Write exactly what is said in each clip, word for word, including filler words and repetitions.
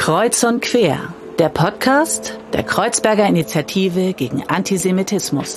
Kreuz und quer, der Podcast der Kreuzberger Initiative gegen Antisemitismus.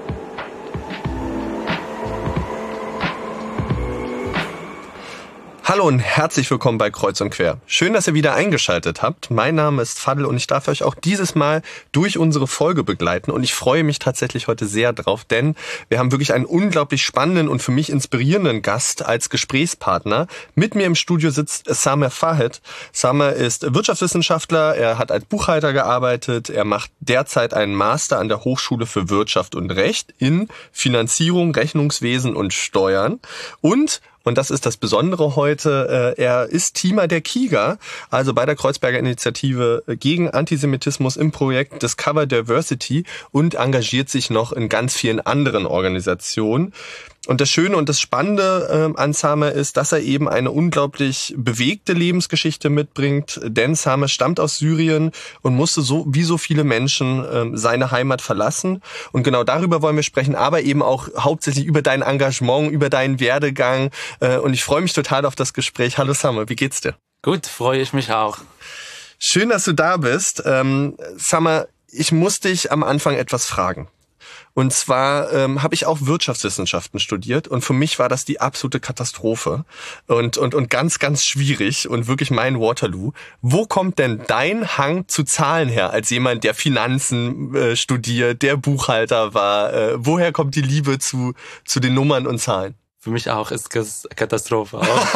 Hallo und herzlich willkommen bei Kreuz und Quer. Schön, dass ihr wieder eingeschaltet habt. Mein Name ist Fadl und ich darf euch auch dieses Mal durch unsere Folge begleiten. Und ich freue mich tatsächlich heute sehr drauf, denn wir haben wirklich einen unglaublich spannenden und für mich inspirierenden Gast als Gesprächspartner. Mit mir im Studio sitzt Samer Fahed. Samer ist Wirtschaftswissenschaftler, er hat als Buchhalter gearbeitet, er macht derzeit einen Master an der Hochschule für Wirtschaft und Recht in Finanzierung, Rechnungswesen und Steuern und Und das ist das Besondere heute. Er ist Teamer der KIGA, also bei der Kreuzberger Initiative gegen Antisemitismus im Projekt Discover Diversity und engagiert sich noch in ganz vielen anderen Organisationen. Und das Schöne und das Spannende äh, an Samer ist, dass er eben eine unglaublich bewegte Lebensgeschichte mitbringt, denn Samer stammt aus Syrien und musste so wie so viele Menschen äh, seine Heimat verlassen. Und genau darüber wollen wir sprechen, aber eben auch hauptsächlich über dein Engagement, über deinen Werdegang. Äh, und ich freue mich total auf das Gespräch. Hallo Samer, wie geht's dir? Gut, freue ich mich auch. Schön, dass du da bist. Ähm, Samer, ich muss dich am Anfang etwas fragen. Und zwar ähm, habe ich auch Wirtschaftswissenschaften studiert und für mich war das die absolute Katastrophe und und und ganz, ganz schwierig und wirklich mein Waterloo. Wo kommt denn dein Hang zu Zahlen her als jemand, der Finanzen äh, studiert, der Buchhalter war? Äh, woher kommt die Liebe zu zu den Nummern und Zahlen? Für mich auch ist es Katastrophe.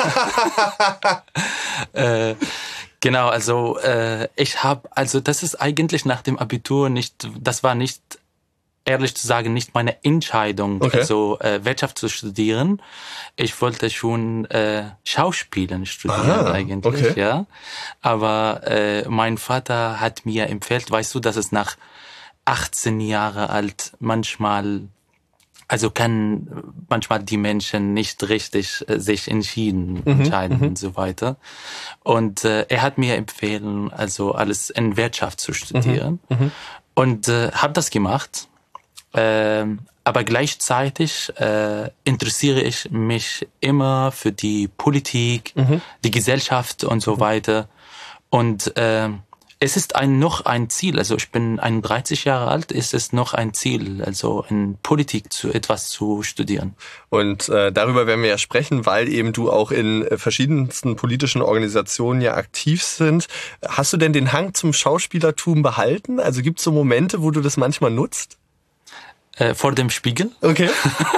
Auch. äh, genau, also äh, ich habe, also das ist eigentlich nach dem Abitur nicht, das war nicht ehrlich zu sagen, nicht meine Entscheidung, okay. also äh, Wirtschaft zu studieren. Ich wollte schon äh, Schauspielen studieren Aha, eigentlich, okay. ja. Aber äh, mein Vater hat mir empfohlen, weißt du, dass es nach achtzehn Jahre alt manchmal, also kann manchmal die Menschen nicht richtig äh, sich entschieden, mhm, entscheiden mhm. und so weiter. Und äh, er hat mir empfohlen, also alles in Wirtschaft zu studieren. Mhm, mhm. Und äh, habe das gemacht. Ähm, aber gleichzeitig äh, interessiere ich mich immer für die Politik, mhm. die Gesellschaft und so mhm. weiter. Und äh, es ist ein noch ein Ziel, also ich bin einunddreißig Jahre alt, ist es noch ein Ziel, also in Politik zu etwas zu studieren. Und äh, darüber werden wir ja sprechen, weil eben du auch in verschiedensten politischen Organisationen ja aktiv sind. Hast du denn den Hang zum Schauspielertum behalten? Also gibt es so Momente, wo du das manchmal nutzt? Äh, vor dem Spiegel. Okay.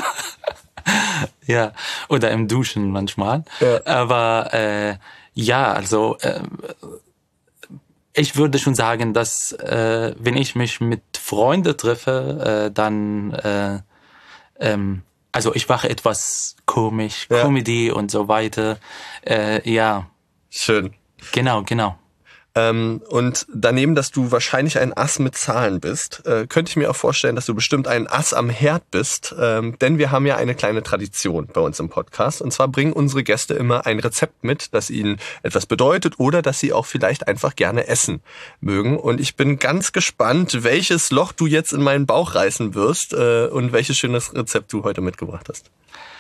ja, oder im Duschen manchmal. Ja. Aber äh, ja, also äh, ich würde schon sagen, dass äh, wenn ich mich mit Freunden treffe, äh, dann äh, ähm, also ich mache etwas komisch, ja. Comedy und so weiter. Äh, ja. Schön. Genau, genau. Ähm, und daneben, dass du wahrscheinlich ein Ass mit Zahlen bist, äh, könnte ich mir auch vorstellen, dass du bestimmt ein Ass am Herd bist, ähm, denn wir haben ja eine kleine Tradition bei uns im Podcast. Und zwar bringen unsere Gäste immer ein Rezept mit, das ihnen etwas bedeutet oder das sie auch vielleicht einfach gerne essen mögen. Und ich bin ganz gespannt, welches Loch du jetzt in meinen Bauch reißen wirst äh, und welches schönes Rezept du heute mitgebracht hast.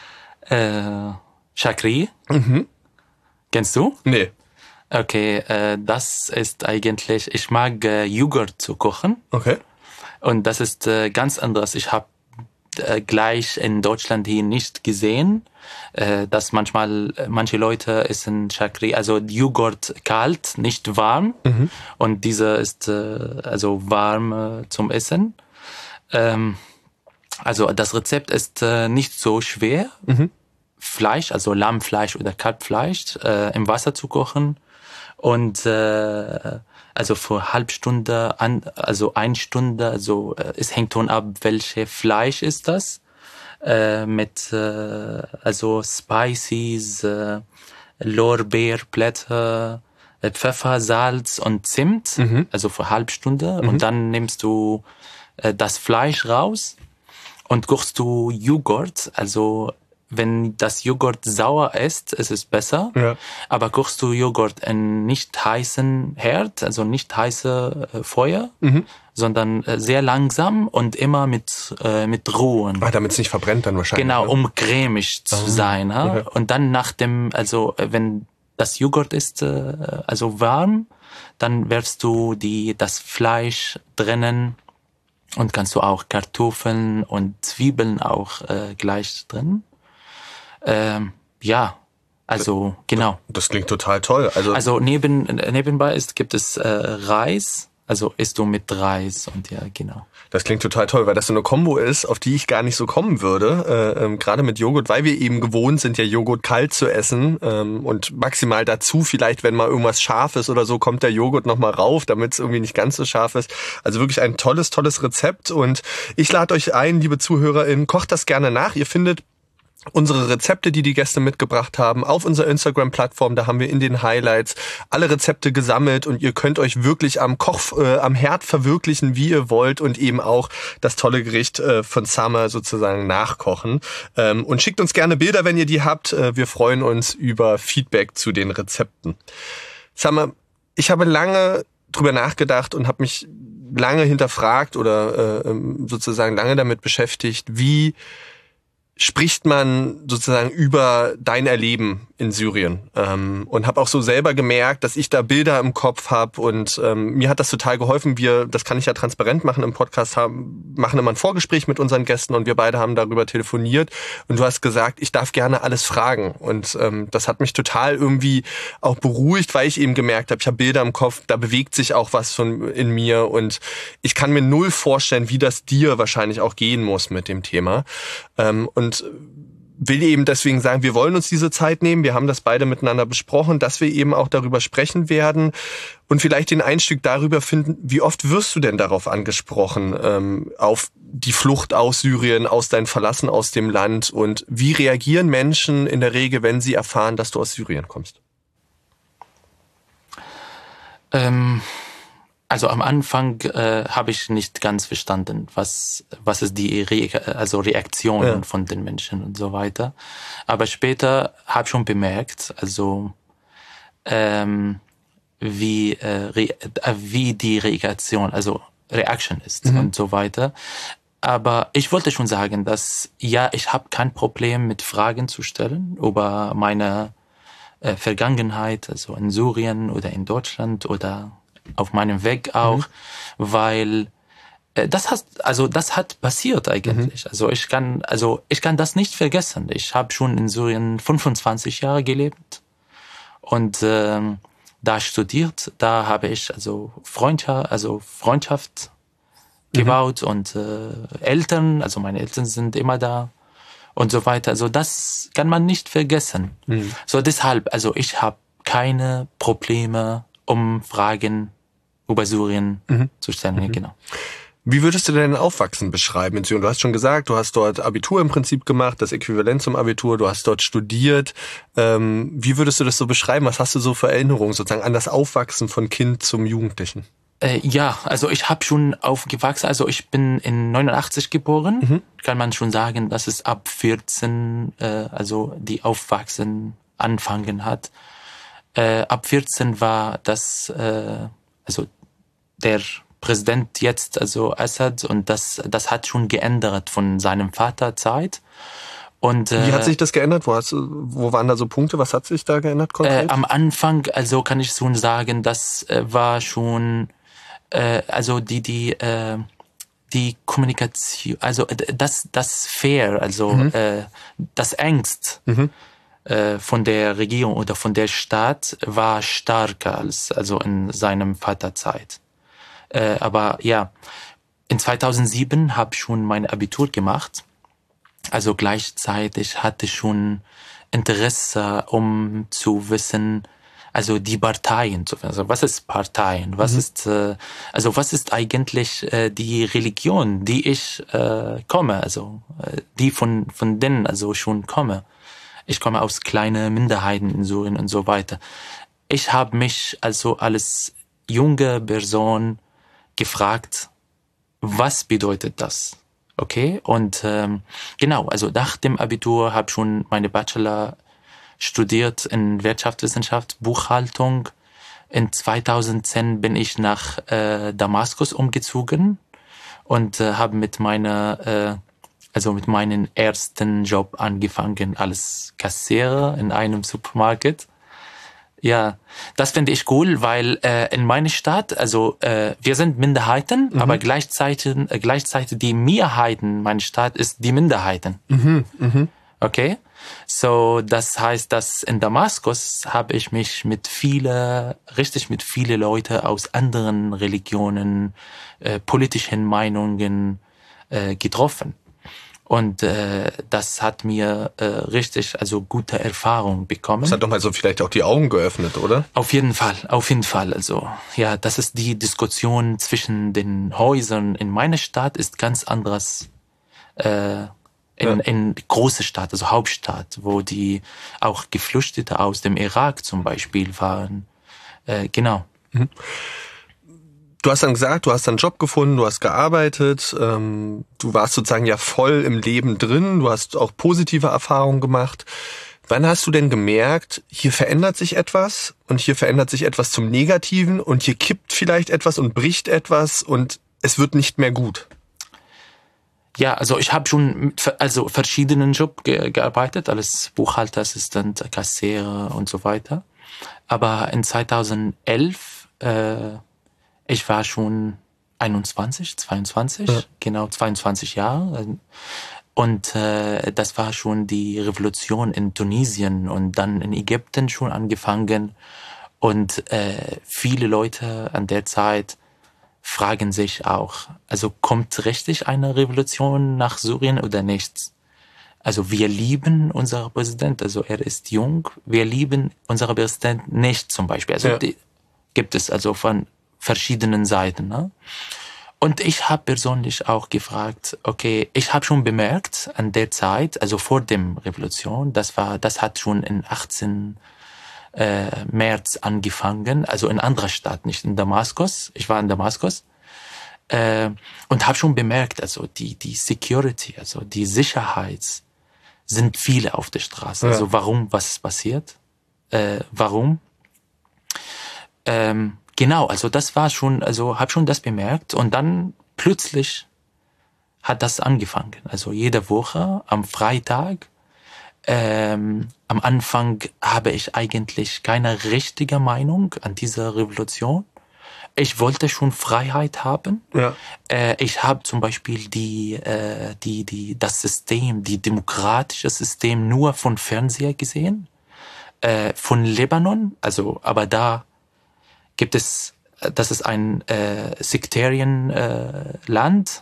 Äh, Chakri? Mhm. Kennst du? Nee. Okay, äh, das ist eigentlich, ich mag äh, Joghurt zu kochen. Okay. Und das ist äh, ganz anders. Ich habe äh, gleich in Deutschland hier nicht gesehen, äh, dass manchmal manche Leute essen Chakri, also Joghurt kalt, nicht warm. Mhm. Und dieser ist äh, also warm äh, zum Essen. Ähm, also das Rezept ist äh, nicht so schwer. Mhm. Fleisch, also Lammfleisch oder Kalbfleisch, äh, im Wasser zu kochen. Und äh, also für halb Stunde an, also eine Stunde, also äh, es hängt davon ab, welche Fleisch ist das, äh, mit äh, also Spices, äh, Lorbeerblätter, äh, Pfeffer, Salz und Zimt, mhm. also für halb Stunde. Mhm. Und dann nimmst du äh, das Fleisch raus und kochst du Joghurt, also wenn das Joghurt sauer ist, ist es besser. Ja. Aber kochst du Joghurt in nicht heißen Herd, also nicht heiße äh, Feuer, mhm. sondern äh, sehr langsam und immer mit äh, mit Ruhen. Ah, damit es nicht verbrennt dann wahrscheinlich. Genau, ne? um cremig zu oh. sein. Ha? Okay. Und dann nach dem, also wenn das Joghurt ist äh, also warm, dann wirfst du die das Fleisch drinnen und kannst du auch Kartoffeln und Zwiebeln auch äh, gleich drin. Ähm, ja, also genau. Das klingt total toll. Also, also neben nebenbei ist gibt es äh, Reis. Also isst du mit Reis und ja, genau. Das klingt total toll, weil das so eine Kombo ist, auf die ich gar nicht so kommen würde. Äh, ähm, gerade mit Joghurt, weil wir eben gewohnt sind, ja Joghurt kalt zu essen. Ähm, und maximal dazu, vielleicht wenn mal irgendwas scharf ist oder so, kommt der Joghurt nochmal rauf, damit es irgendwie nicht ganz so scharf ist. Also wirklich ein tolles, tolles Rezept. Und ich lade euch ein, liebe ZuhörerInnen, kocht das gerne nach. Ihr findet unsere Rezepte, die die Gäste mitgebracht haben, auf unserer Instagram-Plattform. Da haben wir in den Highlights alle Rezepte gesammelt und ihr könnt euch wirklich am Koch, äh, am Herd verwirklichen, wie ihr wollt und eben auch das tolle Gericht äh, von Summer sozusagen nachkochen. Ähm, und schickt uns gerne Bilder, wenn ihr die habt. Äh, wir freuen uns über Feedback zu den Rezepten. Summer, ich habe lange drüber nachgedacht und habe mich lange hinterfragt oder äh, sozusagen lange damit beschäftigt, wie spricht man sozusagen über dein Erleben in Syrien ähm, und habe auch so selber gemerkt, dass ich da Bilder im Kopf habe und ähm, mir hat das total geholfen. Wir, das kann ich ja transparent machen im Podcast, haben, machen immer ein Vorgespräch mit unseren Gästen und wir beide haben darüber telefoniert und du hast gesagt, ich darf gerne alles fragen und ähm, das hat mich total irgendwie auch beruhigt, weil ich eben gemerkt habe, ich habe Bilder im Kopf, da bewegt sich auch was von in mir und ich kann mir null vorstellen, wie das dir wahrscheinlich auch gehen muss mit dem Thema ähm, und Und will eben deswegen sagen, wir wollen uns diese Zeit nehmen. Wir haben das beide miteinander besprochen, dass wir eben auch darüber sprechen werden und vielleicht den Einstieg darüber finden, wie oft wirst du denn darauf angesprochen, ähm, auf die Flucht aus Syrien, aus dein Verlassen aus dem Land und wie reagieren Menschen in der Regel, wenn sie erfahren, dass du aus Syrien kommst? Ähm... Also am Anfang äh, habe ich nicht ganz verstanden, was was ist die Re- also Reaktion ja. von den Menschen und so weiter. Aber später habe ich schon bemerkt, also ähm, wie äh, re- wie die Reaktion, also Reaction ist mhm. und so weiter. Aber ich wollte schon sagen, dass ja, ich habe kein Problem mit Fragen zu stellen über meine äh, Vergangenheit, also in Syrien oder in Deutschland oder auf meinem Weg auch, mhm. weil äh, das hat also das hat passiert eigentlich. Mhm. Also ich kann also ich kann das nicht vergessen. Ich habe schon in Syrien fünfundzwanzig Jahre gelebt und ähm, da studiert. Da habe ich also Freundschaft, also Freundschaft mhm. gebaut und äh, Eltern, also meine Eltern sind immer da und so weiter. Also das kann man nicht vergessen. Mhm. So deshalb, also ich habe keine Probleme, um Fragen über Syrien mhm. zu stellen, mhm. genau. Wie würdest du dein Aufwachsen beschreiben in Syrien? Du hast schon gesagt, du hast dort Abitur im Prinzip gemacht, das Äquivalent zum Abitur, du hast dort studiert. Ähm, wie würdest du das so beschreiben? Was hast du so für Erinnerungen sozusagen an das Aufwachsen von Kind zum Jugendlichen? Äh, ja, also ich habe schon aufgewachsen, also ich bin in neunundachtzig geboren, mhm. kann man schon sagen, dass es ab vierzehn, äh, also die Aufwachsen anfangen hat. Äh, ab vierzehn war das, äh, also der Präsident jetzt, also Assad, und das das hat schon geändert von seinem Vaterzeit. Und äh, wie hat sich das geändert? Wo hast du, wo waren da so Punkte? Was hat sich da geändert konkret? Äh, am Anfang, also kann ich schon sagen, das äh, war schon, äh, also die die äh, die Kommunikation, also das das Fair, also mhm. äh, das Angst. Mhm. von der Regierung oder von der Staat war stärker als also in seinem Vaterzeit. Äh, aber ja, in zweitausendsieben habe ich schon mein Abitur gemacht. Also gleichzeitig hatte ich schon Interesse, um zu wissen, also die Parteien zu wissen. Also was ist Parteien? Was mhm. ist äh, also was ist eigentlich äh, die Religion, die ich äh, komme, also äh, die von von denen also schon komme. Ich komme aus kleinen Minderheiten in Syrien und so weiter. Ich habe mich also als junge Person gefragt, was bedeutet das? Okay, und ähm, genau, also nach dem Abitur habe ich schon meine Bachelor studiert in Wirtschaftswissenschaft, Buchhaltung. In zweitausendzehn bin ich nach äh, Damaskus umgezogen und äh, habe mit meiner äh, also mit meinem ersten Job angefangen als Kassierer in einem Supermarkt. Ja, das finde ich cool, weil äh, in meiner Stadt, also äh, wir sind Minderheiten, mhm. aber gleichzeitig, äh, gleichzeitig die Mehrheiten meiner Stadt ist die Minderheiten. Mhm. Mhm. Okay? So, das heißt, dass in Damaskus habe ich mich mit viele, richtig mit viele Leute aus anderen Religionen, äh, politischen Meinungen äh, getroffen. Und äh, das hat mir äh, richtig, also gute Erfahrung bekommen. Das hat doch mal so vielleicht auch die Augen geöffnet, oder? Auf jeden Fall, auf jeden Fall. Also ja, das ist die Diskussion zwischen den Häusern in meiner Stadt ist ganz anderes äh, in, ja. in große Stadt, also Hauptstadt, wo die auch Geflüchtete aus dem Irak zum Beispiel waren. Äh, genau. Mhm. Du hast dann gesagt, du hast dann einen Job gefunden, du hast gearbeitet, ähm, du warst sozusagen ja voll im Leben drin, du hast auch positive Erfahrungen gemacht. Wann hast du denn gemerkt, hier verändert sich etwas und hier verändert sich etwas zum Negativen und hier kippt vielleicht etwas und bricht etwas und es wird nicht mehr gut? Ja, also ich habe schon mit also verschiedenen Jobs ge- gearbeitet, als Buchhalterassistent, Kassierer und so weiter. Aber in zweitausendelf äh, ich war schon einundzwanzig, zweiundzwanzig, ja. Genau zweiundzwanzig Jahre. Und äh, das war schon die Revolution in Tunesien und dann in Ägypten schon angefangen. Und äh, viele Leute an der Zeit fragen sich auch, also kommt richtig eine Revolution nach Syrien oder nicht? Also wir lieben unseren Präsident, also er ist jung, wir lieben unseren Präsident nicht zum Beispiel. Also ja. die gibt es also von verschiedenen Seiten. Ne? Und ich habe persönlich auch gefragt, okay, ich habe schon bemerkt an der Zeit, also vor dem Revolution, das war, das hat schon in achtzehn äh, März angefangen, also in anderer Stadt, nicht in Damaskus. Ich war in Damaskus äh, und habe schon bemerkt, also die die Security, also die Sicherheit, sind viele auf der Straße. Ja. Also warum, was ist passiert? Äh, warum? Ähm, Genau, also das war schon, also habe schon das bemerkt und dann plötzlich hat das angefangen. Also jede Woche am Freitag, ähm, am Anfang habe ich eigentlich keine richtige Meinung an dieser Revolution. Ich wollte schon Freiheit haben. Ja. Äh, ich habe zum Beispiel die, äh, die, die, das System, die demokratische System nur von Fernseher gesehen, äh, von Libanon, also aber da gibt es, das ist ein äh, Sektarien-Land,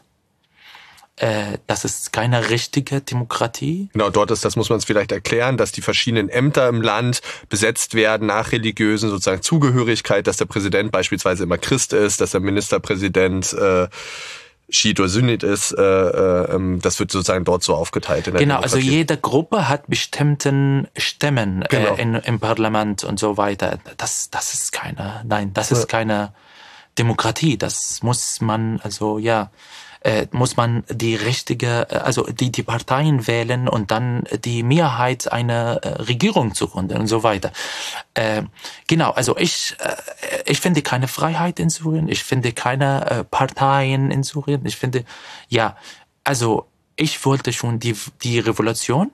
äh, äh, das ist keine richtige Demokratie. Genau, dort ist, das muss man es vielleicht erklären, dass die verschiedenen Ämter im Land besetzt werden nach religiösen sozusagen Zugehörigkeit, dass der Präsident beispielsweise immer Christ ist, dass der Ministerpräsident äh, Schiit oder Sunnit ist, äh, äh, das wird sozusagen dort so aufgeteilt. In der genau, Demokratie. Also jede Gruppe hat bestimmten Stimmen genau. äh, in, im Parlament und so weiter. Das, das ist keine, nein, das ist ja. keine Demokratie. Das muss man, also ja, äh, muss man die richtige, also die, die Parteien wählen und dann die Mehrheit einer äh, Regierung zu gründen und so weiter. Äh, genau, also ich, äh, ich finde keine Freiheit in Syrien, ich finde keine äh, Parteien in Syrien, ich finde, ja, also ich wollte schon die, die Revolution,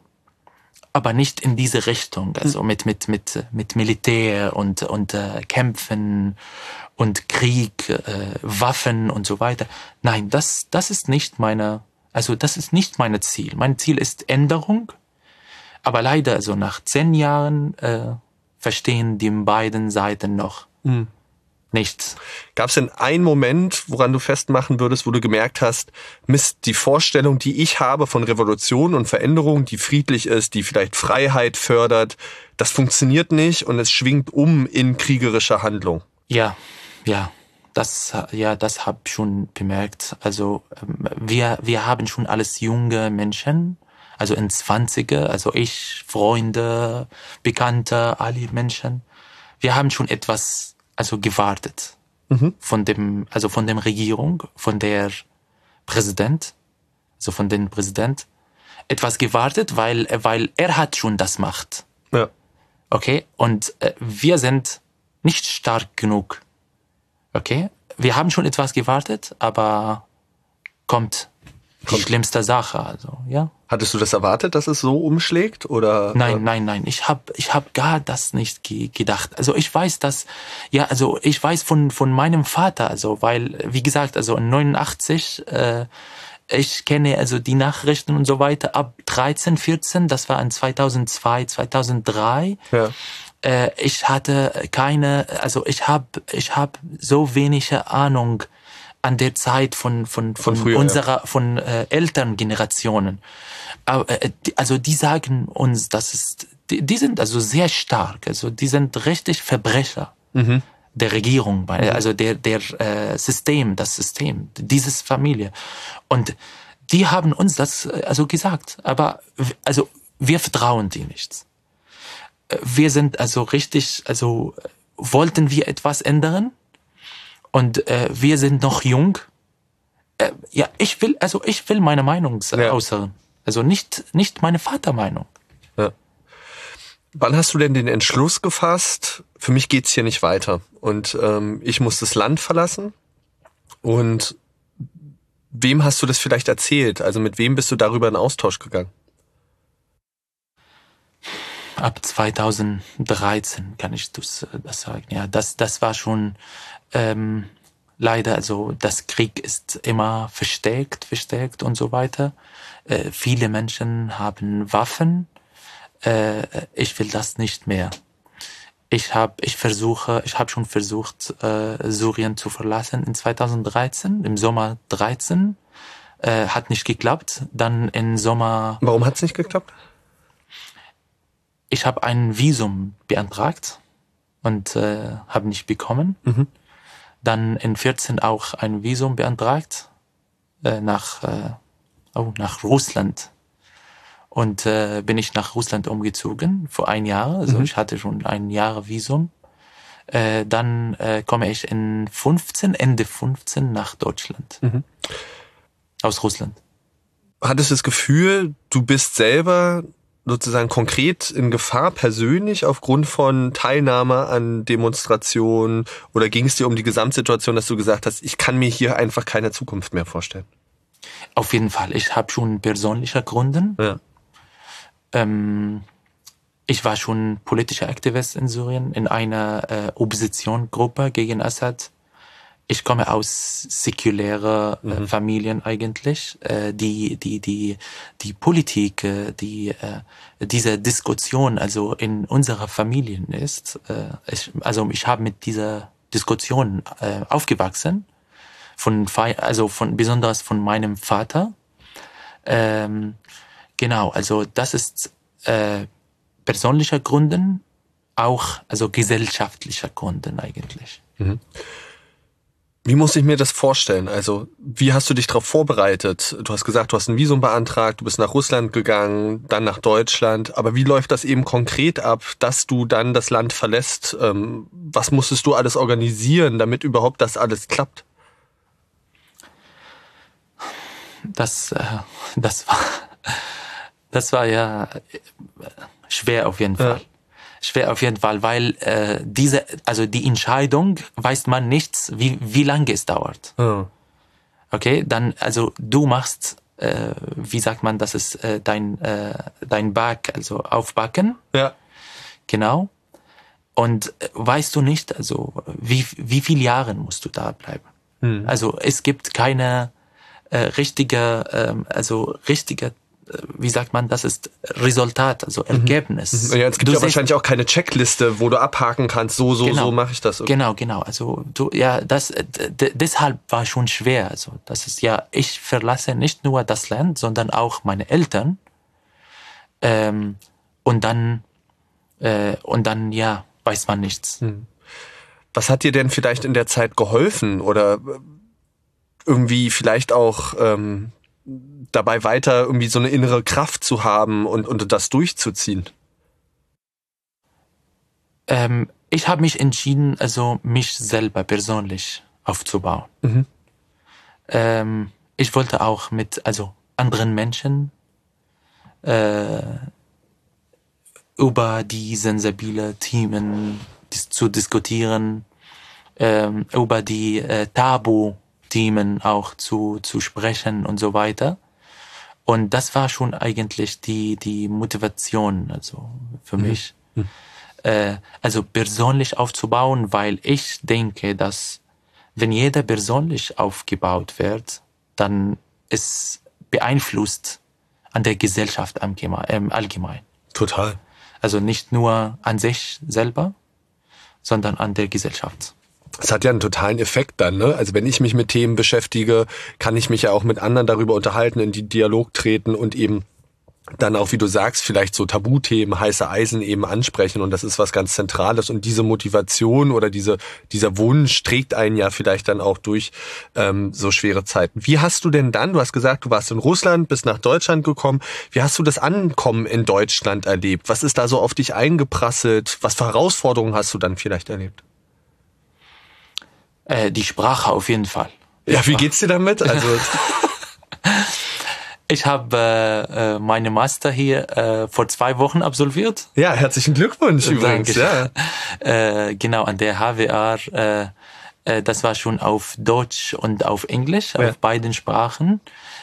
aber nicht in diese Richtung, also mit, mit, mit, mit Militär und, und äh, Kämpfen und Krieg, äh, Waffen und so weiter. Nein, das, das ist nicht meine, also das ist nicht mein Ziel. Mein Ziel ist Änderung, aber leider, also nach zehn Jahren äh, verstehen die beiden Seiten noch mhm. nichts. Gab es denn einen Moment, woran du festmachen würdest, wo du gemerkt hast, Mist, die Vorstellung, die ich habe von Revolution und Veränderung, die friedlich ist, die vielleicht Freiheit fördert, das funktioniert nicht und es schwingt um in kriegerische Handlung? Ja, ja, das, ja, das habe ich schon bemerkt. Also wir, wir haben schon alles junge Menschen, also in Zwanziger, also ich, Freunde, Bekannte, alle Menschen. Wir haben schon etwas, also gewartet mhm. von dem, also von der Regierung, von der Präsident, also von dem Präsident, etwas gewartet, weil, weil er hat schon das Macht. Ja. Okay, und äh, wir sind nicht stark genug. Okay, wir haben schon etwas gewartet, aber kommt die schlimmste Sache, also, ja. Hattest du das erwartet, dass es so umschlägt, oder? Nein, nein, nein, ich habe ich hab gar das nicht ge- gedacht. Also ich weiß, dass, ja, also ich weiß von, von meinem Vater, also, weil, wie gesagt, also in neunundachtzig, äh, ich kenne also die Nachrichten und so weiter ab dreizehn, vierzehn, das war in zweitausendzwei, zweitausenddrei. Ja. Äh, ich hatte keine, also ich habe ich hab so wenige Ahnung an der Zeit von von von, Von früher, unserer von äh, Elterngenerationen. Aber, äh, die, also die sagen uns, das ist, die, die sind also sehr stark, also die sind richtig Verbrecher Mhm. der Regierung, also der der äh, System, das System, dieses Familie. Und die haben uns das äh, also gesagt, aber w- also wir vertrauen die nicht. Äh, Wir sind also richtig, also äh, wollten wir etwas ändern und äh, wir sind noch jung. Äh, ja, ich will, also ich will meine Meinung Ja. äußern. Also nicht nicht meine Vatermeinung. Ja. Wann hast du denn den Entschluss gefasst, für mich geht's hier nicht weiter und ähm, ich muss das Land verlassen? Und wem hast du das vielleicht erzählt? Also mit wem bist du darüber in Austausch gegangen? Ab zweitausenddreizehn kann ich das, äh, das sagen. Ja, das, das war schon ähm, leider, also das Krieg ist immer verstärkt, verstärkt und so weiter. Äh, viele Menschen haben Waffen. Äh, ich will das nicht mehr. Ich habe, ich versuche, ich habe schon versucht, äh, Syrien zu verlassen in zweitausenddreizehn, im Sommer dreizehn. Äh, hat nicht geklappt. Dann im Sommer, Warum hat's nicht geklappt? ich habe ein Visum beantragt und äh, habe nicht bekommen. Mhm. Dann in vierzehn auch ein Visum beantragt äh, nach äh, oh, nach Russland. Und äh, bin ich nach Russland umgezogen vor ein Jahr. Also Mhm. ich hatte schon ein Jahr Visum. Äh, dann äh, komme ich in fünfzehn, Ende fünfzehn nach Deutschland. Mhm. Aus Russland. Hattest du das Gefühl, du bist selber sozusagen konkret in Gefahr persönlich aufgrund von Teilnahme an Demonstrationen, oder ging es dir um die Gesamtsituation, dass du gesagt hast, ich kann mir hier einfach keine Zukunft mehr vorstellen? Auf jeden Fall. Ich habe schon persönliche Gründe. Ja. Ähm, ich war schon politischer Aktivist in Syrien, in einer äh, Oppositionsgruppe gegen Assad. Ich komme aus säkulären äh, Mhm. Familien eigentlich. Äh, die, die, die, die Politik, äh, die, äh, diese Diskussion, also in unserer Familien ist, äh, ich, also ich habe mit dieser Diskussion äh, aufgewachsen, von, Fe- also von, besonders von meinem Vater. Ähm, genau, also das ist äh, persönlicher Gründen, auch also gesellschaftlicher Gründen eigentlich. Wie muss ich mir das vorstellen? Also, wie hast du dich darauf vorbereitet? Du hast gesagt, du hast ein Visum beantragt, du bist nach Russland gegangen, dann nach Deutschland. Aber wie läuft das eben konkret ab, dass du dann das Land verlässt? Ähm, was musstest du alles organisieren, damit überhaupt das alles klappt? Das, äh, das war, das war ja äh, schwer auf jeden Fall. Ja. Schwer auf jeden Fall, weil äh, diese, also die Entscheidung weiß man nicht, wie wie lange es dauert. Ja. Okay, dann also du machst, äh, wie sagt man, das ist äh, dein äh, dein Back, also aufbacken, Ja. genau. Und äh, weißt du nicht, also wie wie viele Jahre musst du da bleiben? Hm. Also es gibt keine äh, richtige, ähm, also richtige, äh, wie sagt man, das ist Resultat, also Ergebnis. Ja, es gibt Du ja siehst- wahrscheinlich auch keine Checkliste, wo du abhaken kannst, so, so, Genau. so mache ich das. Genau, genau. Also du, ja, das, äh, d- deshalb war schon schwer. Also das ist ja, ich verlasse nicht nur das Land, sondern auch meine Eltern. Ähm, und dann, äh, und dann, ja, weiß man nichts. Was hat dir denn vielleicht in der Zeit geholfen oder irgendwie vielleicht auch ähm, dabei weiter irgendwie so eine innere Kraft zu haben und, und das durchzuziehen? Ähm, ich habe mich entschieden, also mich selber persönlich aufzubauen. Mhm. Ähm, ich wollte auch mit, also anderen Menschen äh, über die sensiblen Themen dis- zu diskutieren, ähm, über die äh, Tabu-Themen auch zu, zu sprechen und so weiter. Und das war schon eigentlich die, die Motivation, also für Mhm. mich, Mhm. äh, also persönlich aufzubauen, weil ich denke, dass wenn jeder persönlich aufgebaut wird, dann ist beeinflusst an der Gesellschaft im Allgemeinen. Total. Also nicht nur an sich selber, sondern an der Gesellschaft. Es hat ja einen totalen Effekt dann, ne? Also wenn ich mich mit Themen beschäftige, kann ich mich ja auch mit anderen darüber unterhalten, in die Dialog treten und eben dann auch, wie du sagst, vielleicht so Tabuthemen, heiße Eisen eben ansprechen, und das ist was ganz Zentrales, und diese Motivation oder diese dieser Wunsch trägt einen ja vielleicht dann auch durch ähm, so schwere Zeiten. Wie hast du denn dann, du hast gesagt, du warst in Russland, bist nach Deutschland gekommen, wie hast du das Ankommen in Deutschland erlebt? Was ist da so auf dich eingeprasselt? Was für Herausforderungen hast du dann vielleicht erlebt? Äh, die Sprache auf jeden Fall. Ja, wie geht's dir damit? Also ich habe äh, meine Master hier äh, vor zwei Wochen absolviert. Ja, herzlichen Glückwunsch übrigens. Ja. Äh, genau, an der H W R. Äh, äh, das war schon auf Deutsch und auf Englisch, Ja. auf beiden Sprachen.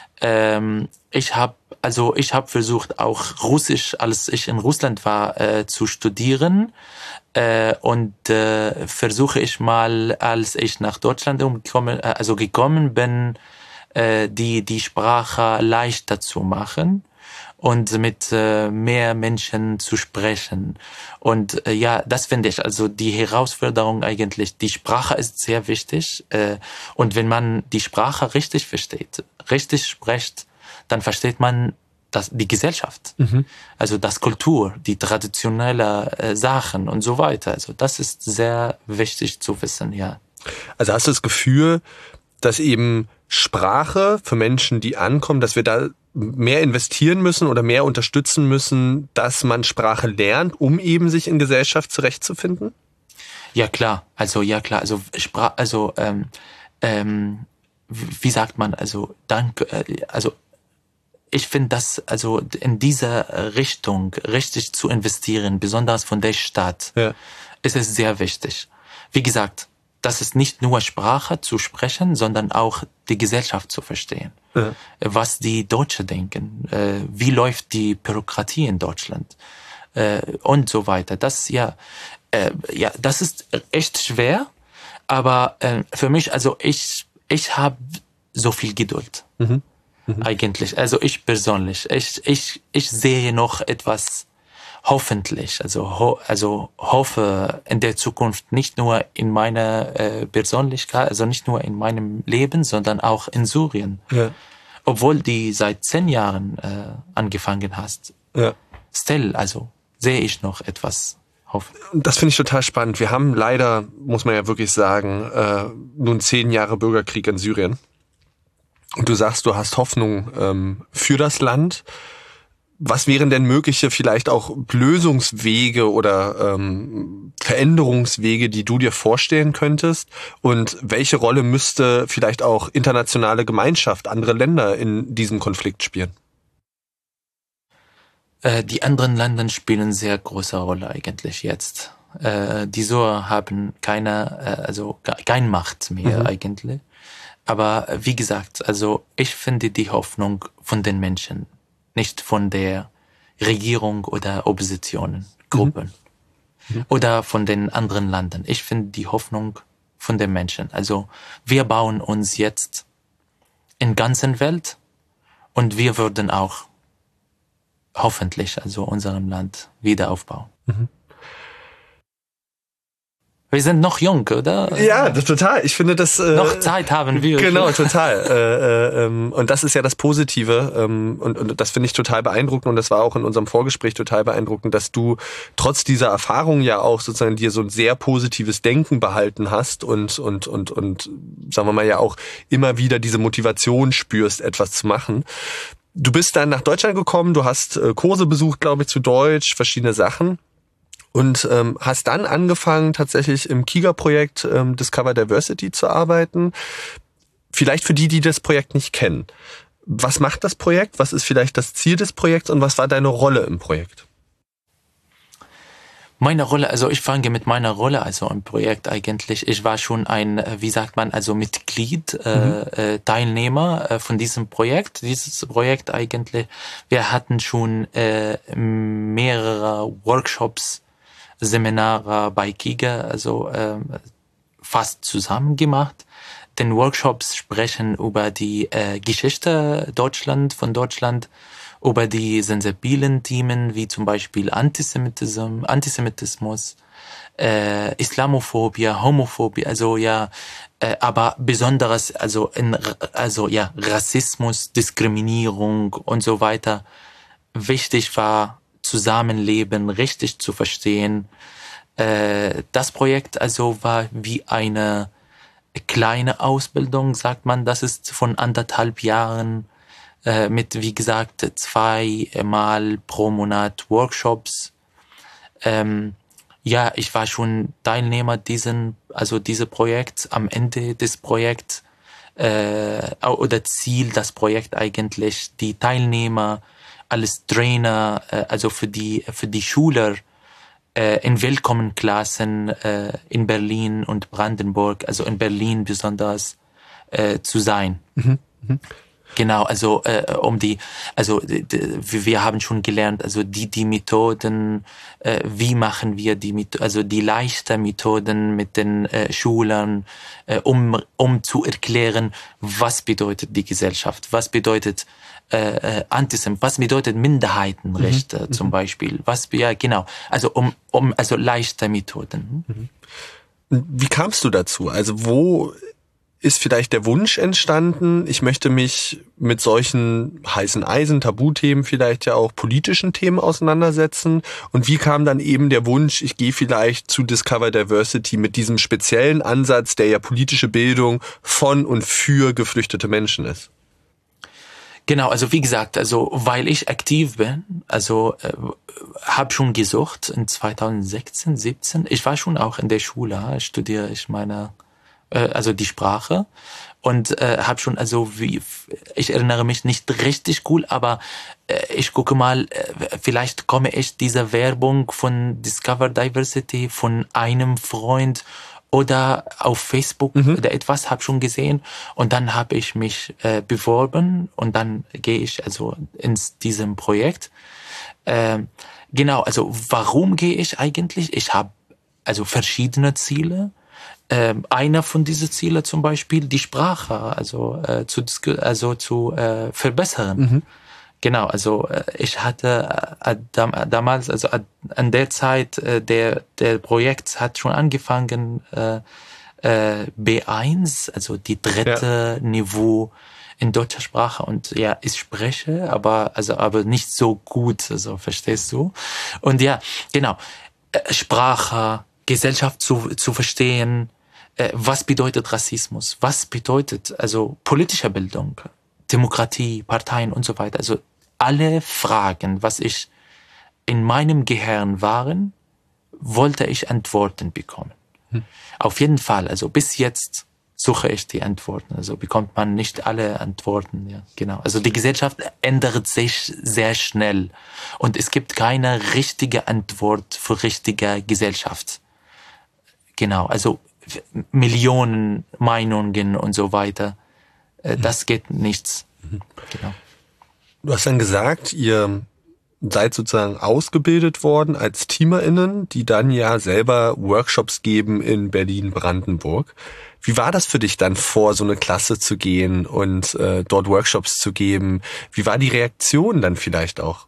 Ähm, ich habe also ich habe versucht auch Russisch, als ich in Russland war, äh, zu studieren. Äh, und äh, versuche ich mal, als ich nach Deutschland umgekommen, äh, also gekommen bin, äh, die die Sprache leichter zu machen und mit äh, mehr Menschen zu sprechen. Und äh, ja, das finde ich also die Herausforderung eigentlich. Die Sprache ist sehr wichtig, äh, und wenn man die Sprache richtig versteht, richtig spricht, dann versteht man das, die Gesellschaft, mhm. also das Kultur, die traditionelle äh, Sachen und so weiter. Also das ist sehr wichtig zu wissen, ja. Also hast du das Gefühl, dass eben Sprache für Menschen, die ankommen, dass wir da mehr investieren müssen oder mehr unterstützen müssen, dass man Sprache lernt, um eben sich in Gesellschaft zurechtzufinden? Ja klar, also ja klar, also Sprache, also ähm, ähm, wie sagt man, also danke, äh, also ich finde, dass also in dieser Richtung richtig zu investieren, besonders von der Stadt, ja. ist es sehr wichtig. Wie gesagt, das ist nicht nur Sprache zu sprechen, sondern auch die Gesellschaft zu verstehen. Ja. Was die Deutschen denken, äh, wie läuft die Bürokratie in Deutschland äh, und so weiter. Das ja, äh, ja, das ist echt schwer, aber äh, für mich, also ich, ich habe so viel Geduld. Mhm. Mhm. Eigentlich, also ich persönlich, ich, ich, ich sehe noch etwas, hoffentlich, also, ho, also hoffe in der Zukunft nicht nur in meiner äh, Persönlichkeit, also nicht nur in meinem Leben, sondern auch in Syrien. Ja. Obwohl die seit zehn Jahren äh, angefangen hast. Ja. Still, also sehe ich noch etwas. Hoffen. Das finde ich total spannend. Wir haben leider, muss man ja wirklich sagen, äh, nun zehn Jahre Bürgerkrieg in Syrien. Und du sagst, du hast Hoffnung ähm, für das Land. Was wären denn mögliche vielleicht auch Lösungswege oder ähm, Veränderungswege, die du dir vorstellen könntest? Und welche Rolle müsste vielleicht auch internationale Gemeinschaft, andere Länder in diesem Konflikt spielen? Äh, die anderen Länder spielen sehr große Rolle eigentlich jetzt. Äh, die so haben keine, äh, also keine Macht mehr mhm. eigentlich. Aber wie gesagt, also ich finde die Hoffnung von den Menschen, nicht von der Regierung oder Oppositionengruppen mhm. oder von den anderen Ländern. Ich finde die Hoffnung von den Menschen. Also wir bauen uns jetzt in der ganzen Welt und wir würden auch hoffentlich also unserem Land wieder aufbauen. Mhm. Wir sind noch jung, oder? Ja, das, total. Ich finde, das... Äh, noch Zeit haben wir. Genau, total. äh, äh, und das ist ja das Positive. Ähm, und, und das finde ich total beeindruckend. Und das war auch in unserem Vorgespräch total beeindruckend, dass du trotz dieser Erfahrung ja auch sozusagen dir so ein sehr positives Denken behalten hast und, und, und, und sagen wir mal ja auch immer wieder diese Motivation spürst, etwas zu machen. Du bist dann nach Deutschland gekommen, du hast äh, Kurse besucht, glaube ich, zu Deutsch, verschiedene Sachen. Und ähm, hast dann angefangen, tatsächlich im KIGA-Projekt ähm, Discover Diversity zu arbeiten. Vielleicht für die, die das Projekt nicht kennen. Was macht das Projekt? Was ist vielleicht das Ziel des Projekts? Und was war deine Rolle im Projekt? Meine Rolle, also ich fange mit meiner Rolle, also im Projekt eigentlich. Ich war schon ein, wie sagt man, also Mitglied, mhm. äh, Teilnehmer äh, von diesem Projekt. Dieses Projekt eigentlich, wir hatten schon äh, mehrere Workshops, Seminare bei KIGA, also äh, fast zusammen gemacht. Den Workshops sprechen über die äh, Geschichte Deutschland, von Deutschland, über die sensiblen Themen wie zum Beispiel Antisemitismus, Antisemitismus, äh, Islamophobie, Homophobie, also ja, äh, aber besonderes, also in, also ja, Rassismus, Diskriminierung und so weiter. Wichtig war, Zusammenleben richtig zu verstehen. Äh, das Projekt also war wie eine kleine Ausbildung, sagt man, das ist von anderthalb Jahren mit, wie gesagt, zweimal pro Monat Workshops. Ähm, ja, ich war schon Teilnehmer diesen, also dieses Projekt. Am Ende des Projekts äh, oder Ziel das Projekt eigentlich, die Teilnehmer als Trainer, äh, also für die für die Schüler äh, in Willkommenklassen äh, in Berlin und Brandenburg, also in Berlin besonders äh, zu sein. Mhm. Mhm. Genau, also äh, um die, also d- d- wir haben schon gelernt, also die die Methoden, äh, wie machen wir die, Met- also die leichten Methoden mit den äh, Schülern, äh, um um zu erklären, was bedeutet die Gesellschaft, was bedeutet äh, äh, Antisemitismus, was bedeutet Minderheitenrechte mhm. zum mhm. Beispiel, was ja genau, also um um also leichte Methoden. Mhm. Wie kamst du dazu? Also wo ist vielleicht der Wunsch entstanden, ich möchte mich mit solchen heißen Eisen, Tabuthemen, vielleicht ja auch politischen Themen auseinandersetzen? Und wie kam dann eben der Wunsch, ich gehe vielleicht zu Discover Diversity mit diesem speziellen Ansatz, der ja politische Bildung von und für geflüchtete Menschen ist? Genau, also wie gesagt, also weil ich aktiv bin, also äh, habe schon gesucht in zweitausendsechzehn, siebzehn. Ich war schon auch in der Schule, studiere ich meine also die Sprache und äh, habe schon, also wie, ich erinnere mich nicht richtig cool, aber äh, ich gucke mal, äh, vielleicht komme ich dieser Werbung von Discover Diversity von einem Freund oder auf Facebook mhm. oder etwas, habe schon gesehen und dann habe ich mich äh, beworben und dann gehe ich also ins diesem Projekt. Äh, genau, also warum gehe ich eigentlich? Ich habe also verschiedene Ziele. Ähm, einer von diesen Zielen zum Beispiel die Sprache, also äh, zu also zu äh, verbessern. Mhm. Genau, also äh, ich hatte äh, dam damals, also äh, an der Zeit, äh, der der Projekt hat schon angefangen äh, äh, B eins, also die dritte ja. Niveau in deutscher Sprache und ja, ich spreche, aber also aber nicht so gut, also verstehst du? Und ja, genau, äh, Sprache, Gesellschaft zu zu verstehen. Was bedeutet Rassismus? Was bedeutet also politische Bildung, Demokratie, Parteien und so weiter? Also alle Fragen, was ich in meinem Gehirn waren, wollte ich Antworten bekommen. Hm. Auf jeden Fall. Also bis jetzt suche ich die Antworten. Also bekommt man nicht alle Antworten. Ja, genau. Also die Gesellschaft ändert sich sehr schnell und es gibt keine richtige Antwort für richtige Gesellschaft. Genau. Also Millionen Meinungen und so weiter. Das geht nichts. Genau. Du hast dann gesagt, ihr seid sozusagen ausgebildet worden als TeamerInnen, die dann ja selber Workshops geben in Berlin-Brandenburg. Wie war das für dich dann, vor so eine Klasse zu gehen und äh, dort Workshops zu geben? Wie war die Reaktion dann vielleicht auch?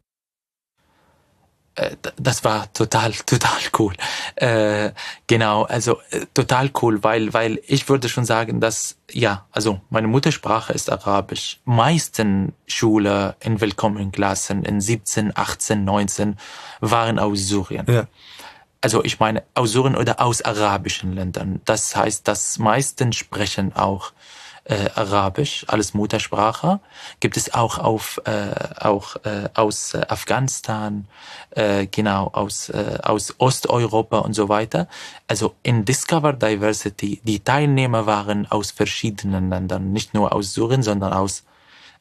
Das war total, total cool. Äh, genau, also äh, total cool, weil, weil ich würde schon sagen, dass, ja, also meine Muttersprache ist Arabisch. Meisten Schüler in Willkommenklassen in siebzehn, achtzehn, neunzehn waren aus Syrien. Ja. Also ich meine, aus Syrien oder aus arabischen Ländern. Das heißt, dass meisten sprechen auch Äh, Arabisch als Muttersprache, gibt es auch auf äh, auch äh, aus äh, Afghanistan, äh, genau aus äh, aus Osteuropa und so weiter. Also in Discover Diversity, die Teilnehmer waren aus verschiedenen Ländern, nicht nur aus Syrien, sondern aus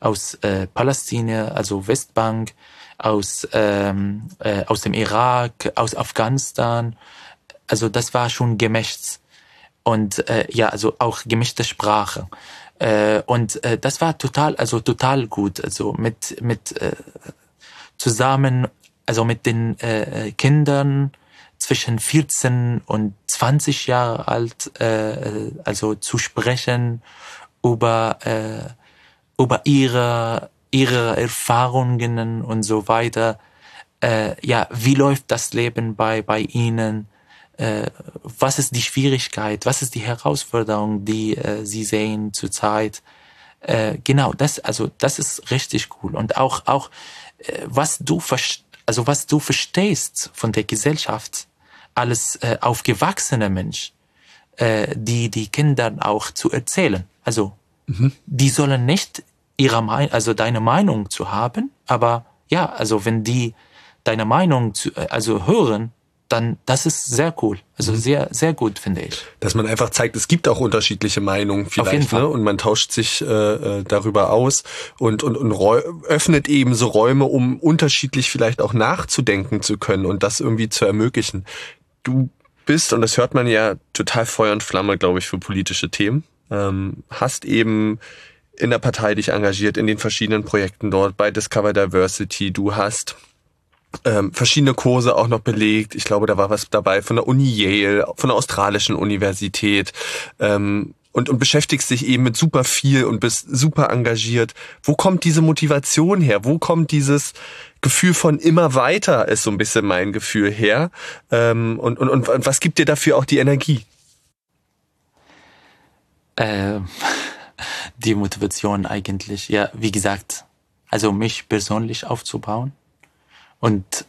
aus äh, Palästina, also Westbank, aus, ähm, äh, aus dem Irak, aus Afghanistan. Also das war schon gemischt. Und äh, ja, also auch gemischte Sprache. Äh, und äh, das war total, also total gut. Also mit, mit äh, zusammen, also mit den äh, Kindern zwischen vierzehn und zwanzig Jahre alt, äh, also zu sprechen über, äh, über ihre, ihre Erfahrungen und so weiter. Äh, ja, wie läuft das Leben bei, bei ihnen? Äh, was ist die Schwierigkeit? Was ist die Herausforderung, die äh, sie sehen zurzeit? Äh, genau, das, also, das ist richtig cool. Und auch, auch, äh, was du, also, was du verstehst von der Gesellschaft, alles äh, aufgewachsene Mensch, äh, die die Kindern auch zu erzählen. Also mhm. die sollen nicht ihre Meinung, also deine Meinung zu haben, aber ja, also wenn die deine Meinung zu, also hören, dann das ist sehr cool, also mhm. sehr sehr gut, finde ich. Dass man einfach zeigt, es gibt auch unterschiedliche Meinungen vielleicht, Auf jeden Fall. Ne? Und man tauscht sich äh, darüber aus und und und räu- öffnet eben so Räume, um unterschiedlich vielleicht auch nachzudenken zu können und das irgendwie zu ermöglichen. Du bist, und das hört man ja, total Feuer und Flamme, glaube ich, für politische Themen. Ähm, hast eben in der Partei dich engagiert, in den verschiedenen Projekten dort, bei Discover Diversity. Du hast ähm, verschiedene Kurse auch noch belegt. Ich glaube, da war was dabei von der Uni Yale, von der australischen Universität. Ähm, und, und beschäftigst dich eben mit super viel und bist super engagiert. Wo kommt diese Motivation her? Wo kommt dieses Gefühl von immer weiter, ist so ein bisschen mein Gefühl her? Ähm, und, und, und was gibt dir dafür auch die Energie? Ähm, die Motivation eigentlich, ja, wie gesagt, also mich persönlich aufzubauen und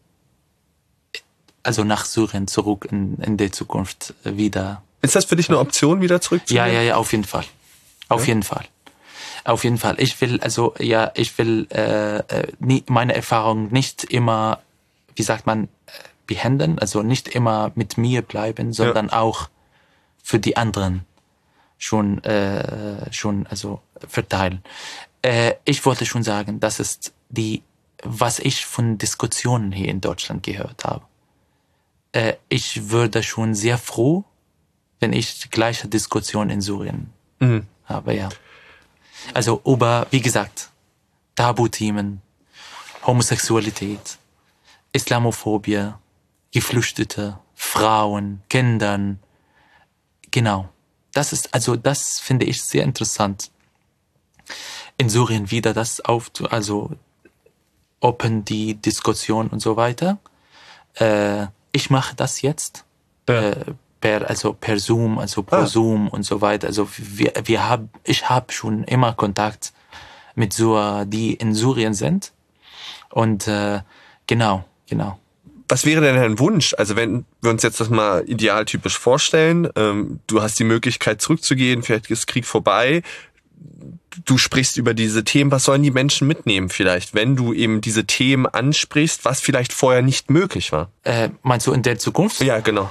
also nach Syrien zurück in, in der Zukunft wieder. Ist das für dich eine Option, wieder zurückzugehen? Ja, ja, ja, auf jeden Fall. Auf ja? jeden Fall. Auf jeden Fall. Ich will, also, ja, ich will äh, nie, meine Erfahrung nicht immer, wie sagt man, behindern, also nicht immer mit mir bleiben, sondern ja. auch für die anderen schon, äh, schon, also verteilen. Äh, ich wollte schon sagen, das ist die, was ich von Diskussionen hier in Deutschland gehört habe. Äh, ich würde schon sehr froh, wenn ich die gleiche Diskussion in Syrien mhm. habe, ja. Also über, wie gesagt, Tabuthemen, Homosexualität, Islamophobie, Geflüchtete, Frauen, Kindern. Genau. Das ist, also das finde ich sehr interessant. In Syrien wieder das auf, also open die Diskussion und so weiter. Äh, ich mache das jetzt. Ja. Äh, Per, also per Zoom, also pro ah. Zoom und so weiter. Also wir, wir haben, ich habe schon immer Kontakt mit Syrer, die in Syrien sind. Und äh, genau, genau. Was wäre denn dein Wunsch? Also wenn wir uns jetzt das mal idealtypisch vorstellen, ähm, du hast die Möglichkeit zurückzugehen, vielleicht ist Krieg vorbei, du sprichst über diese Themen, was sollen die Menschen mitnehmen vielleicht, wenn du eben diese Themen ansprichst, was vielleicht vorher nicht möglich war? Äh, meinst du in der Zukunft? Ja, genau.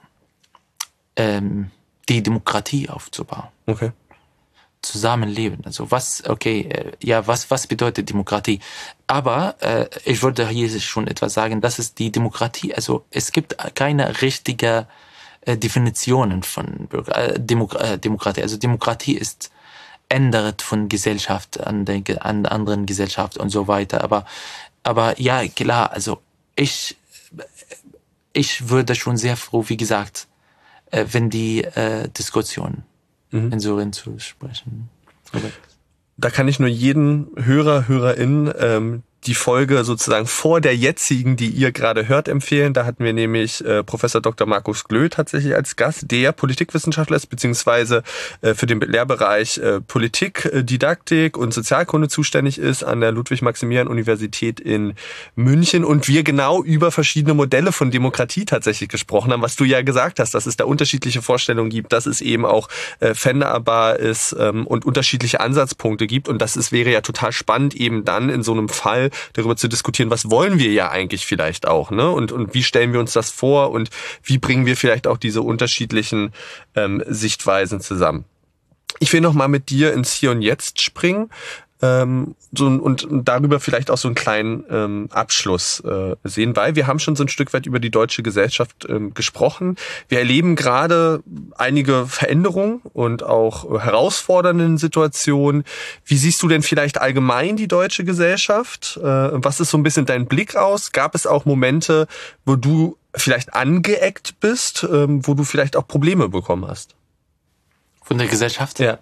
Ähm, die Demokratie aufzubauen. Okay. Zusammenleben. Also was, okay, äh, ja, was, was bedeutet Demokratie? Aber äh, ich wollte hier schon etwas sagen, das ist die Demokratie. Also es gibt keine richtige äh, Definitionen von Bürger, äh, Demo, äh, Demokratie. Also Demokratie ist ändert von Gesellschaft an der an anderen Gesellschaft und so weiter. Aber aber ja, klar, also ich ich würde schon sehr froh, wie gesagt, wenn die äh, Diskussion mhm. in Syrien zu sprechen. Da kann ich nur jeden Hörer, Hörerin ähm, die Folge sozusagen vor der jetzigen, die ihr gerade hört, empfehlen. Da hatten wir nämlich äh, Professor Doktor Markus Glö tatsächlich als Gast, der Politikwissenschaftler ist, beziehungsweise äh, für den Lehrbereich äh, Politik, äh, Didaktik und Sozialkunde zuständig ist an der Ludwig-Maximilian-Universität in München. Und wir genau über verschiedene Modelle von Demokratie tatsächlich gesprochen haben, was du ja gesagt hast, dass es da unterschiedliche Vorstellungen gibt, dass es eben auch äh, veränderbar ist ähm, und unterschiedliche Ansatzpunkte gibt. Und das ist, wäre ja total spannend, eben dann in so einem Fall darüber zu diskutieren, was wollen wir ja eigentlich vielleicht auch, ne? Und, und wie stellen wir uns das vor und wie bringen wir vielleicht auch diese unterschiedlichen ähm, Sichtweisen zusammen. Ich will noch mal mit dir ins Hier und Jetzt springen. ähm, so, und, und darüber vielleicht auch so einen kleinen ähm, Abschluss äh, sehen, weil wir haben schon so ein Stück weit über die deutsche Gesellschaft ähm, gesprochen. Wir erleben gerade einige Veränderungen und auch herausfordernde Situationen. Wie siehst du denn vielleicht allgemein die deutsche Gesellschaft? Äh, was ist so ein bisschen dein Blick aus? Gab es auch Momente, wo du vielleicht angeeckt bist, ähm, wo du vielleicht auch Probleme bekommen hast? Von der Gesellschaft? Ja.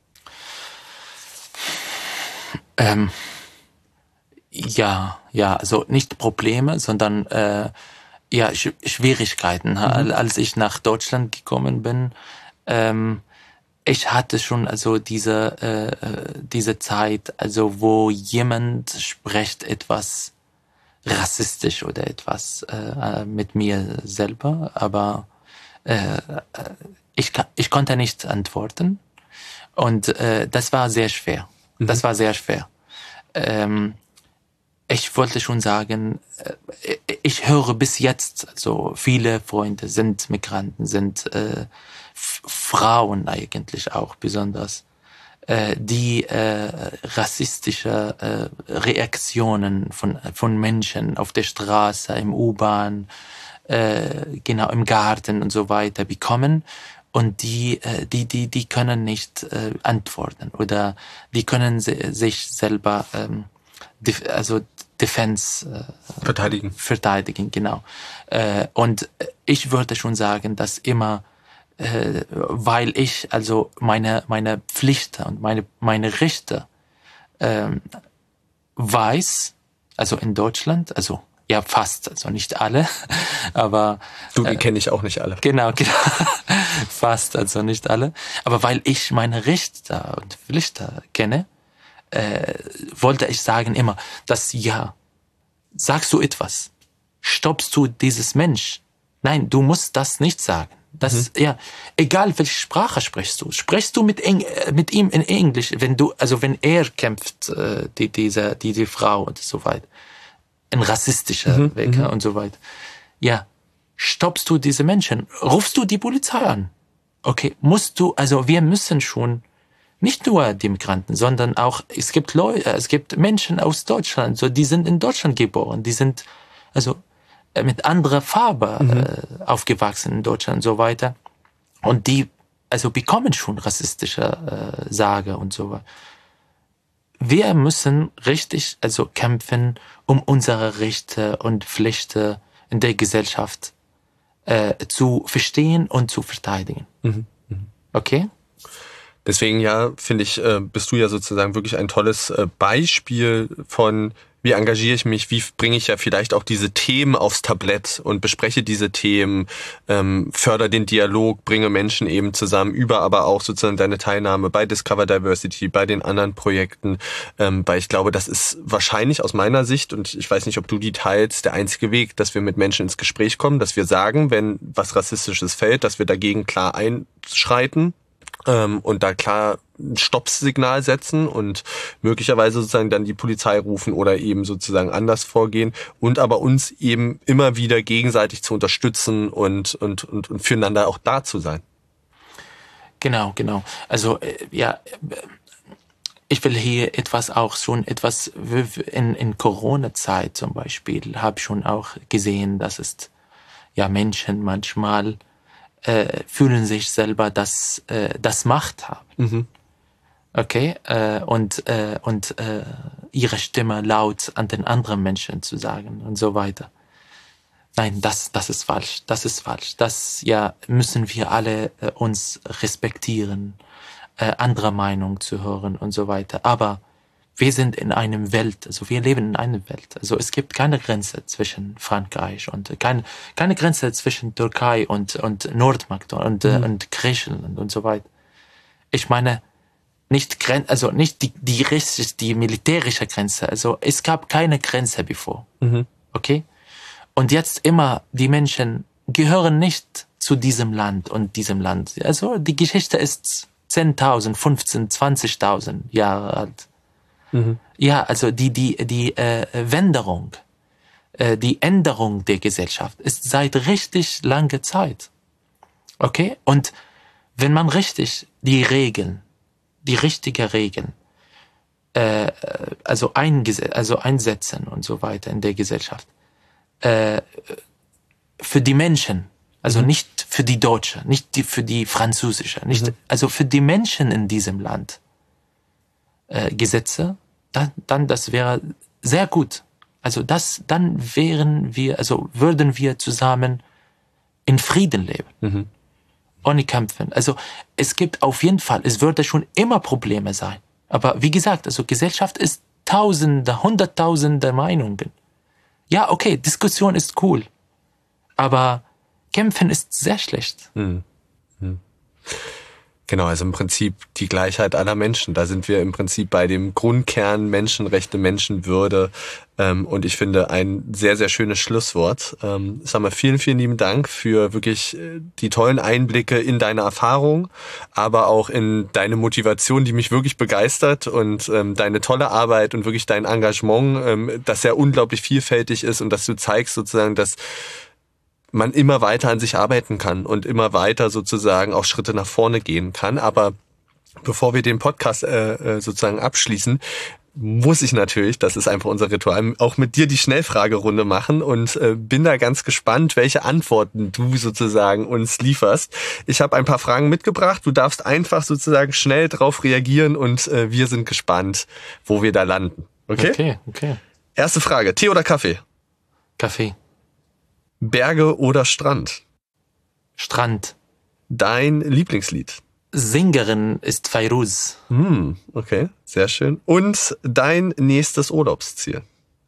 Ähm, ja, ja, also nicht Probleme, sondern äh, ja Sch- Schwierigkeiten. Mhm. Als ich nach Deutschland gekommen bin, ähm, ich hatte schon also diese äh, diese Zeit, also wo jemand spricht etwas rassistisch oder etwas äh, mit mir selber, aber äh, ich ich konnte nicht antworten und äh, das war sehr schwer. Das war sehr schwer. Ähm, ich wollte schon sagen, äh, ich höre bis jetzt, also viele Freunde sind Migranten, sind äh, F- Frauen eigentlich auch besonders, äh, die äh, rassistische äh, Reaktionen von von Menschen auf der Straße, im U-Bahn, äh, genau im Garten und so weiter bekommen. Und die, die, die, die können nicht äh, antworten oder die können se- sich selber, ähm, def- also Defense äh, Verteidigen. Verteidigen, genau. Äh, und ich würde schon sagen, dass immer, äh, weil ich also meine meine Pflichten und meine meine Rechte ähm, weiß, also in Deutschland, also ja fast, also nicht alle, aber Du, die äh, kenne ich auch nicht alle. Genau, genau. Fast, also nicht alle. Aber weil ich meine Rechte und Pflichten kenne, äh, wollte ich sagen immer, dass ja, sagst du etwas, stoppst du dieses Mensch. Nein, du musst das nicht sagen. Das mhm. ja, egal welche Sprache sprichst du, sprichst du mit Eng mit ihm in Englisch, wenn du, also wenn er kämpft, äh, die diese die die Frau und so weiter, in rassistischer mhm. Weg mhm. und so weiter. Ja. Stoppst du diese Menschen? Rufst du die Polizei an? Okay, musst du, also wir müssen schon, nicht nur die Migranten, sondern auch, es gibt Leute, es gibt Menschen aus Deutschland, so, die sind in Deutschland geboren, die sind, also, mit anderer Farbe mhm. äh, aufgewachsen in Deutschland und so weiter. Und die, also, bekommen schon rassistische äh, Sage und so weiter. Wir müssen richtig, also, kämpfen, um unsere Rechte und Pflichten in der Gesellschaft Äh, zu verstehen und zu verteidigen. Mhm. Mhm. Okay? Deswegen ja, finde ich, äh, bist du ja sozusagen wirklich ein tolles äh, Beispiel von, wie engagiere ich mich, wie bringe ich ja vielleicht auch diese Themen aufs Tablett und bespreche diese Themen, ähm, fördere den Dialog, bringe Menschen eben zusammen, über aber auch sozusagen deine Teilnahme bei Discover Diversity, bei den anderen Projekten, ähm, weil ich glaube, das ist wahrscheinlich aus meiner Sicht, und ich weiß nicht, ob du die teilst, der einzige Weg, dass wir mit Menschen ins Gespräch kommen, dass wir sagen, wenn was Rassistisches fällt, dass wir dagegen klar einschreiten, Ähm, und da klar ein Stoppsignal setzen und möglicherweise sozusagen dann die Polizei rufen oder eben sozusagen anders vorgehen und aber uns eben immer wieder gegenseitig zu unterstützen und und und, und füreinander auch da zu sein. Genau, genau. Also äh, ja, ich will hier etwas auch schon etwas in in Corona-Zeit zum Beispiel habe schon auch gesehen, dass es ja Menschen manchmal Äh, fühlen sich selber das äh, das Macht haben, mhm. okay, äh, und äh, und äh, ihre Stimme laut an den anderen Menschen zu sagen und so weiter. Nein, das das ist falsch, das ist falsch. Das ja müssen wir alle äh, uns respektieren, äh, andere Meinung zu hören und so weiter. Aber wir sind in einem Welt, also wir leben in einer Welt. Also es gibt keine Grenze zwischen Frankreich und keine keine Grenze zwischen Türkei und und Nordmazedonien und, mhm. und Griechenland und so weiter. Ich meine nicht Gren also nicht die die richtig die militärische Grenze. Also es gab keine Grenze bevor. Mhm. Okay? Und jetzt immer die Menschen gehören nicht zu diesem Land und diesem Land. Also die Geschichte ist zehntausend, fünfzehn, zwanzigtausend Jahre alt. Mhm. Ja, also die die die äh, Wendung, äh, die Änderung der Gesellschaft ist seit richtig langer Zeit. Okay? Und wenn man richtig die Regeln, die richtigen Regeln äh, also, eingese- also einsetzen und so weiter in der Gesellschaft. Äh, für die Menschen, also mhm. nicht für die Deutsche, nicht die, für die Französische, nicht, mhm. also für die Menschen in diesem Land äh, Gesetze, dann, dann das wäre sehr gut. Also das, dann wären wir, also würden wir zusammen in Frieden leben. Mhm. Ohne Kämpfen. Also es gibt auf jeden Fall, es würde schon immer Probleme sein. Aber wie gesagt, also Gesellschaft ist Tausende, Hunderttausende Meinungen. Ja, okay, Diskussion ist cool. Aber Kämpfen ist sehr schlecht. Mhm. Mhm. Genau, also im Prinzip die Gleichheit aller Menschen. Da sind wir im Prinzip bei dem Grundkern Menschenrechte, Menschenwürde. Ähm, und ich finde ein sehr, sehr schönes Schlusswort. Ähm, sag mal, vielen, vielen lieben Dank für wirklich die tollen Einblicke in deine Erfahrung, aber auch in deine Motivation, die mich wirklich begeistert und ähm, deine tolle Arbeit und wirklich dein Engagement, ähm, das ja unglaublich vielfältig ist und dass du zeigst sozusagen, dass man immer weiter an sich arbeiten kann und immer weiter sozusagen auch Schritte nach vorne gehen kann. Aber bevor wir den Podcast äh, sozusagen abschließen, muss ich natürlich, das ist einfach unser Ritual, auch mit dir die Schnellfragerunde machen und äh, bin da ganz gespannt, welche Antworten du sozusagen uns lieferst. Ich habe ein paar Fragen mitgebracht. Du darfst einfach sozusagen schnell drauf reagieren und äh, wir sind gespannt, wo wir da landen. Okay? Okay, okay. Erste Frage. Tee oder Kaffee? Kaffee. Berge oder Strand? Strand. Dein Lieblingslied? Sängerin ist Fairuz. Hm, okay, sehr schön. Und dein nächstes Urlaubsziel?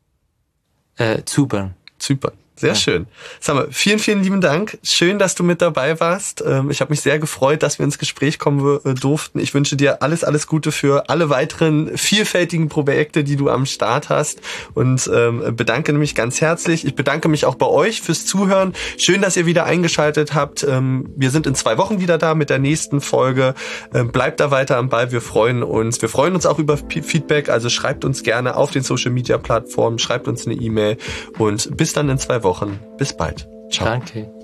Äh, Zypern. Zypern. Sehr ja. schön. Sag mal, vielen, vielen lieben Dank. Schön, dass du mit dabei warst. Ich habe mich sehr gefreut, dass wir ins Gespräch kommen durften. Ich wünsche dir alles, alles Gute für alle weiteren vielfältigen Projekte, die du am Start hast und bedanke mich ganz herzlich. Ich bedanke mich auch bei euch fürs Zuhören. Schön, dass ihr wieder eingeschaltet habt. Wir sind in zwei Wochen wieder da mit der nächsten Folge. Bleibt da weiter am Ball. Wir freuen uns. Wir freuen uns auch über Feedback. Also schreibt uns gerne auf den Social Media Plattformen, schreibt uns eine E-Mail und bis dann in zwei Wochen. Bis bald. Ciao. Danke.